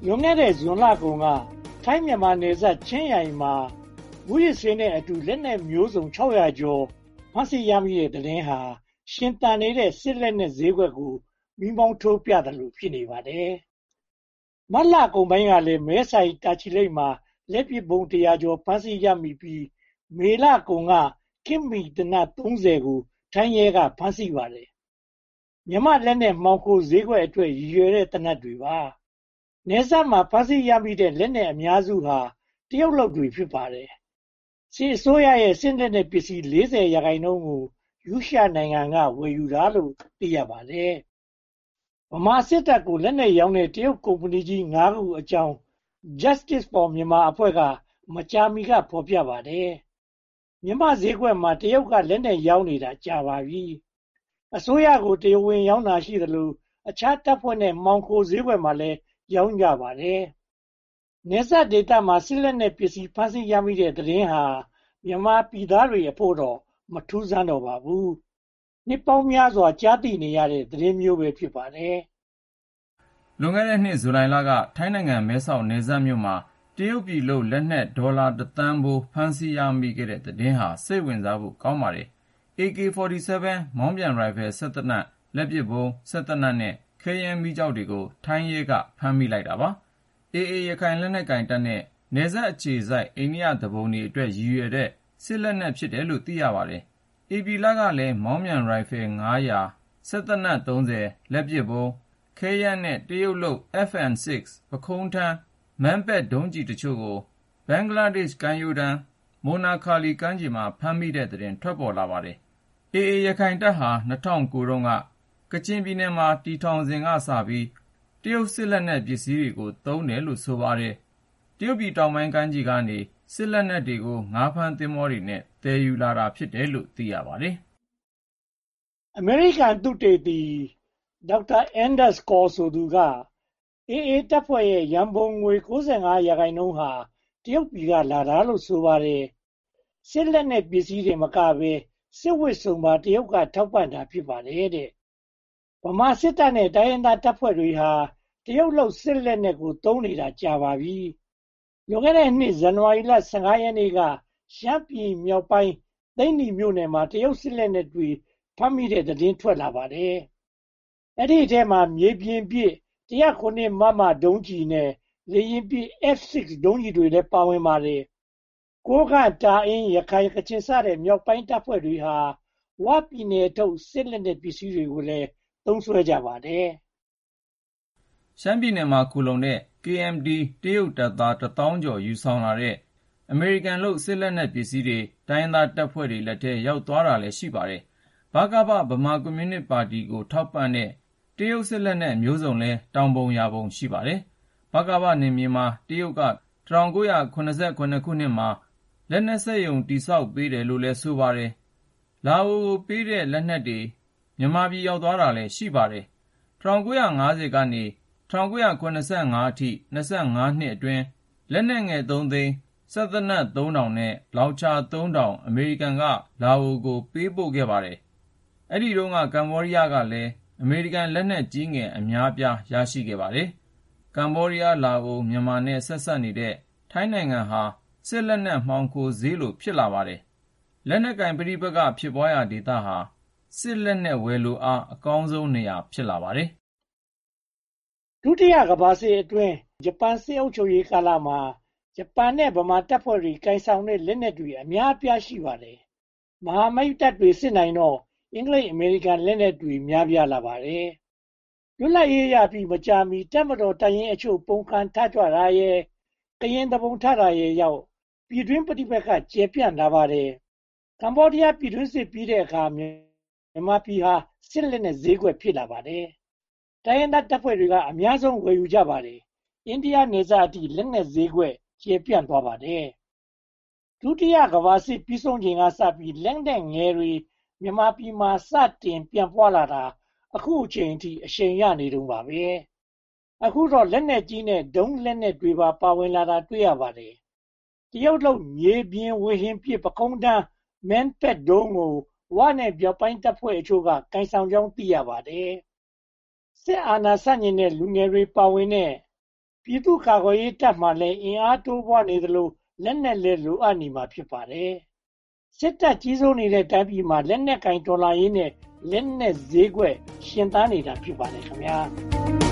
လွန်ခဲ့တဲ့ဇွန်လကုန်ကထိုင်းမြန်မာနယ်စပ်ချင်းရိုင်မှာမူရစ်ဆေးနဲ့အတူလက်နက်မျိုးစုံ600ကျော်ဖမ်းဆီးရမိတဲ့သတင်းဟာရှင်သန်နေတဲ့စစ်လက်နက်ဈေးကွက်ကိုမိမောင်းထိုးပြတယ်လို့ဖြစ်နေပါတယ်။မတ်လကုန်ပိုင်းကလည်းမဲဆိုင်တာချီလိတ်မှာလက်ပစ်ဗုံး100ကျော်ဖမ်းဆီးရမိပြီးမေလကုန်ကခင်မီတနတ်30ကိုထိုင်းရဲကဖမ်းဆီးပါတယ်။မြမလက်နက်မှောင်ခိုဈေးကွက်အတွက်ရည်ရွယ်တဲ့တနတ်တွေပါ။နယ်စပ်မှာဖမ်းဆီးရမိတဲ့လက်နက်အများစုဟာတရုတ်လုပ်တွေဖြစ်ပါတယ်။စစ်အစိုးရရဲ့စစ်လက်နက်ပစ္စည်း40%ကိုရုရှားနိုင်ငံကဝယ်ယူတာလို့သိရပါတယ်။ဗမာစစ်တပ်ကိုလက်နက်ရောင်းတဲ့တရုတ်ကုမ္ပဏီကြီး5ခုအကြောင်း Justice for Myanmar အဖွဲ့ကမကြာမီကဖော်ပြပါတယ်။မြန်မာဈေးကွက်မှာတရုတ်ကလက်နက်ရောင်းနေတာကြာပါပြီ။အစိုးရကိုတရားဝင်ရောင်းတာရှိသလိုအခြားတပ်ဖွဲ့နဲ့မှောင်ခိုဈေးကွက်မှာလည်းရောင်းကြပါတယ်။နယ်စပ်ဒေသမှာစစ်လက်နက်ပစ္စည်းဖမ်းဆီးရမိတဲ့သတင်းဟာမြန်မာပြည်သားတွေအဖို့တော့မထူးဆန်းတော့ပါဘူး။နှစ်ပေါင်းများစွာကြားသိနေရတဲ့သတင်းမျိုးပဲဖြစ်ပါတယ်။လွန်ခဲ့တဲ့နှစ်ဇူလိုင်လကထိုင်းနိုင်ငံမဲဆောက်နယ်စပ်မြို့မှာတရုတ်ပြည်လုပ်လက်နက်ဒေါ်လာ1 သန်းဖိုးဖမ်းဆီးရမိခဲ့တဲ့သတင်းဟာစိတ်ဝင်စားဖို့ကောင်းပါတယ်။ AK-47 မောင်းပြန်ရိုင်ဖယ်စက်သေနတ်လက်ပစ်ဗုံးစက်သေနတ်နဲ့ခဲယမ်းမီးကျောက်တွေကိုထိုင်းရဲကဖမ်းမိလိုက်တာပါ။ AA ရခိုင်လက်နက်ကိုင်တပ်နဲ့နယ်စပ်အခြေစိုက်အိန္ဒိယသူပုန်တွေအတွက်ရည်ရွယ်တဲ့စစ်လက်နက်ဖြစ်တယ်လို့သိရပါတယ်။ ဧပြီလကလည်းမောင်းပြန်ရိုင်ဖယ်900စက်သေနတ်30လက်ပစ်ဗုံးခဲယမ်းနဲ့တရုတ်လုပ် FN-6 ပုခုံးထမ်းManpack ဒုံးကျည်တချို့ကိုဘင်္ဂလားဒေ့ရှ်ကမ်းရိုးတန်းမိုနာခါလီကမ်းခြေမှာဖမ်းမိတဲ့သတင်းထွက်ပေါ်လာပါတယ်။ AA ရခိုင်တပ်ဟာ2009တုန်းကကချင်ပြည်နယ်မှာတည်ထောင်စဉ်ကစပြီးတရုတ်စစ်လက်နက်ပစ္စည်းတွေကိုသုံးတယ်လို့ဆိုပါတယ်။တရုတ်ပြည်တောင်ပိုင်းကမ်းခြေကနေစစ်လက်နက်တွေကိုငါးဖမ်းသင်္ဘောတွေနဲ့သယ်ယူလာတာဖြစ်တယ်လို့သိရပါတယ်။အမေရိကန်သုတေသီဒေါက်တာအန်ဒါစ်ကောဆိုသူကAA တပ်ဖွဲ့ရဲ့ရန်ပုံငွေ95%ဟာတရုတ်ပြည်ကလာတာလို့ဆိုပါတယ်။စစ်လက်နက်ပစ္စည်းတွေမကဘဲစစ်ဝတ်စုံပါတရုတ်ကထောက်ပံ့တာဖြစ်ပါတယ်တဲ့။ဗမာစစ်တပ်နဲ့တိုင်းရင်းသားတပ်ဖွဲ့တွေဟာတရုတ်လုပ်စစ်လက်နက်ကိုသုံးနေတာကြာပါပြီ။လွန်ခဲ့တဲ့နှစ်ဇန်နဝါရီလ15ရက်နေ့ကရှမ်းပြည်မြောက်ပိုင်းသိန္နီမြို့နယ်မှာတရုတ်စစ်လက်နက်တွေဖမ်းမိတဲ့သတင်းထွက်လာပါတယ်။အဲ့ဒီအထဲမှာမြေပြင်ပစ်109မမဒုံးကျည်နဲ့လေယာဉ်ပစ် F6 ဒုံးကျည်တွေလည်းပါဝင်ပါတယ်။ကိုးကန့်တာအင်းရခိုင်ကချင်စတဲ့မြောက်ပိုင်းတပ်ဖွဲ့တွေဟာဝပြည်နယ်ထုတ်စစ်လက်နက်ပစ္စည်းတွေကိုလည်းသုံးစွဲကြပါတယ်။ရှမ်းပြည်နယ်မှာခိုလုံတဲ့ KMT တရုတ်တပ်သား1000ကျော်ယူဆောင်လာတဲ့အမေရိကန်လုပ်စစ်လက်နက်ပစ္စည်းတွေတိုင်းရင်းသားတပ်ဖွဲ့တွေလက်ထဲရောက်သွားတာလည်းရှိပါတယ်။ဗကပဗမာကွန်မြူနစ်ပါတီကိုထောက်ပံ့တဲ့တရုတ်စစ်လက်နက်မျိုးစုံလည်းတောင်ပုံရာပုံရှိပါတယ်။ဗကပနယ်မြေမှာတရုတ်က1987ခုနှစ်မှာလက်နက်စက်ရုံတည်ဆောက်ပေးတယ်လို့လည်းဆိုပါတယ်။လာအိုကိုပေးတဲ့လက်နက်တွေမြန်မာပြည်ရောက်သွားတာလည်းရှိပါတယ်။1950ကနေ1985အထိ25နှစ်အတွင်းလက်နက်ငယ်3သိန်းစက်သေနတ်3000နဲ့လောင်ချာ3000အမေရိကန်ကလာအိုကိုပေးပို့ခဲ့ပါတယ်။အဲဒီတုန်းကကမ္ဘောဒီးယားကလည်းအမေရိကန်လက်နက်ကြီးငယ်အများပြားရရှိခဲ့ပါတယ်။ကမ္ဘောဒီးယားလာအိုမြန်မာနဲ့ဆက်စပ်နေတဲ့ထိုင်းနိုင်ငံဟာစစ်လက်နက်မှောင်ခိုဈေးလိုဖြစ်လာပါတယ်။လက်နက်ကင်ပဋိပက္ခဖြစ်ပွားရာဒေသဟာစစ်လက်နက်ဝယ်လိုအားအကောင်းဆုံးနေရာဖြစ်လာပါတယ်။ဒုတိယကမ္ဘာစစ်အတွင်းဂျပန်စစ်အုပ်ချုပ်ရေးကာလမှာဂျပန်နဲ့ဗမာတပ်ဖွဲ့တွေကင်ဆောင်တဲ့လက်နက်တွေအများအပြားရှိပါတယ်။မဟာမိတ်တပ်တွေစစ်နိုင်တော့အင်္ဂလိပ်အမေရိကန်လက်နက်တွေများပြားလာပါတယ်။လွတ်လပ်ရေးရပြီးမကြာမီတပ်မတော်တပ်ရင်းအချို့ပုံခံထကြွတာရဲ့ကရင်တပုံထတာရဲ့ရောက်ပြည်တွင်းပဋိပက္ခကျယ်ပြန့်လာပါတယ်။ကမ္ဘောဒီးယားပြည်တွင်းစစ်ပြီးတဲ့အခါမြန်မာပြည်ဟာစစ်လက်နက်ဈေးကွက်ဖြစ်လာပါတယ်။တိုင်းရင်းသားတပ်ဖွဲ့တွေကအများဆုံးဝယ်ယူကြပါတယ်။အိန္ဒိယနယ်စပ်အထိလက်နက်ဈေးကွက်ကျယ်ပြန့်သွားပါတယ်။ဒုတိယကမ္ဘာစစ်ပြီးဆုံးချိန်ကစပြီးလက်နက်ငယ်တွေမြန်မာပြည်မှာစတင်ပြန့်ပွားလာတာအခုအချိန်အထိအရှိန်ရနေတုန်းပါပဲ။အခုတော့လက်နက်ကြီးနဲ့ဒုံးလက်နက်တွေပါဝင်လာတာတွေ့ရပါတယ်။တရုတ်လုပ်မြေပြင်ဝေဟင်ပစ်ပကုံးတန်းManpackဒုံးကိုဝနဲ့မြောက်ပိုင်းတပ်ဖွဲ့အချို့ကကင်ဆောင်ကြောင်းသိရပါတယ်။စစ်အာဏာဆန့်ကျင်တဲ့လူငယ်တွေပါဝင်တဲ့ပြည်သူ့ကာကွယ်ရေးတပ်မှလည်းအင်အားတိုးပွားနေသလိုလက်နက်လည်းလိုအပ်နေမှာဖြစ်ပါတယ်။စစ်တပ်ကြီးစိုးနေတဲ့တိုင်းပြည်မှာလက်နက်ကင်တော်လှန်ရေးနဲ့လက်နက်ဈေးကွက်ရှင်သန်နေတာဖြစ်ပါတယ်ခင်ဗျာ။